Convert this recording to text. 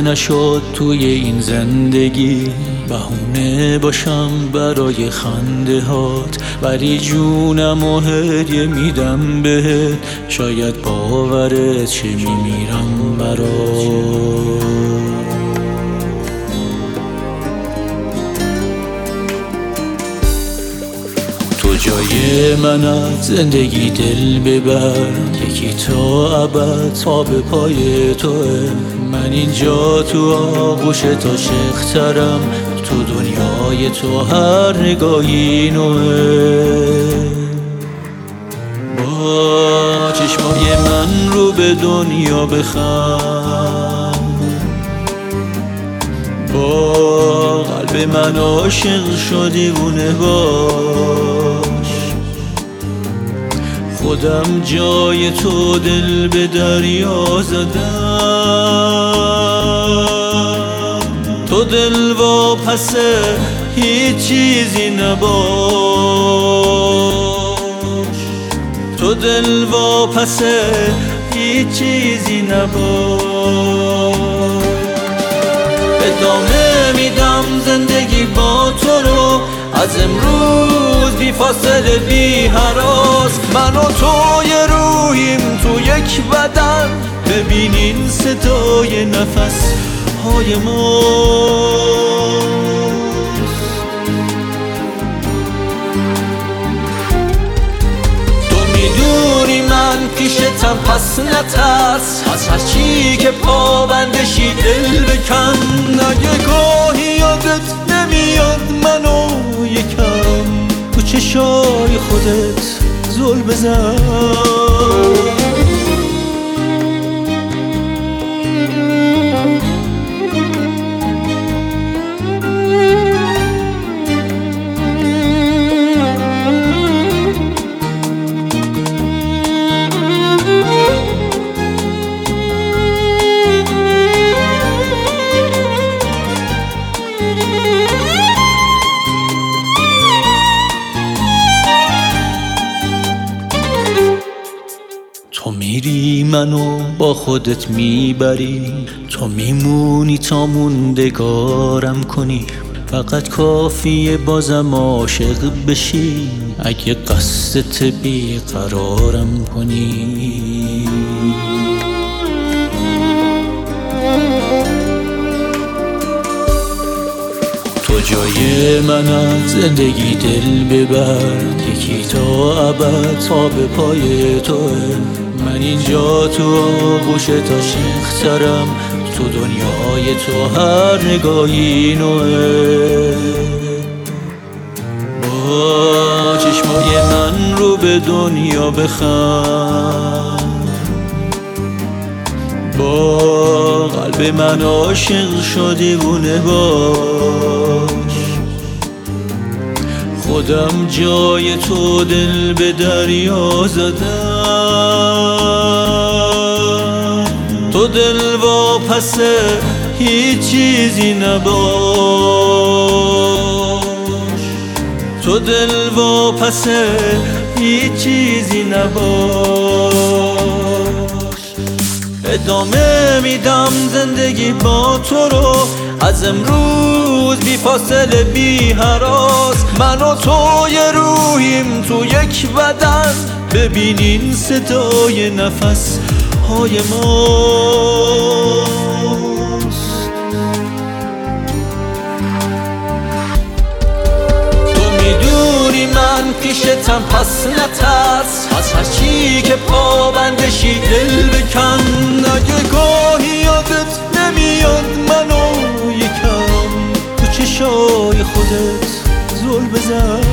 نشد توی این زندگی بهونه باشم برای خنده هات، ولی جونم و هدیه میدم بهت، شاید باورت شه میمیرم برات. تو جای من از زندگی دل ببر، یکی تا ابد تا به پای توه. من اینجا تو آغوش تو عاشق‌ترم، تو دنیای تو هر نگاهی نوه. با چشمای من رو به دنیا بخند، با قلب من عاشق شدی دیوونه باش. خودم جای تو دل به دریا زدم، تو دل واپس هیچ چیزی نباش، تو دل واپس هیچ چیزی نباش. ادامه میدم زندگی با تو رو، از امروز بی فاصله بی هراس. من و تو یه روحیم تو یک بدن، ببینین صدای نفس های ماست. تو میدونی من پیشتم پس نترس، از هر چی که پابندشی دل بکن. اگه گاهی یادت نمیاد منو یکم تو چشای خودت زل بزن. تو میری منو با خودت میبری، تو میمونی تا موندگارم کنی. فقط کافیه بازم عاشق بشی، اگه قصدت بیقرارم کنی. تو جای من از زندگی دل ببر، یکی تا ابد تا به پای توه. من اینجا تو آغوش تو عاشق‌ترم، تو دنیای تو هر نگاهی نوه. با چشمای من رو به دنیا بخند، با قلب من عاشق شدی دیوونه باش. خودم جای تو دل به دریا زدم، تو دل واپس هیچ چیزی نباش، تو دل واپس هیچ چیزی نباش. ادامه میدم زندگی با تو رو، از امروز بی فاصله بی هراس. من و تو یه روحیم تو یک بدن، ببینین صدای نفس های ماست. تو میدونی من پیشتم پس نترس، از هر چی که پابندشی دل بکن. اگه گاهی یادت نمیاد منو یکم تو چشای خودت زل بزن.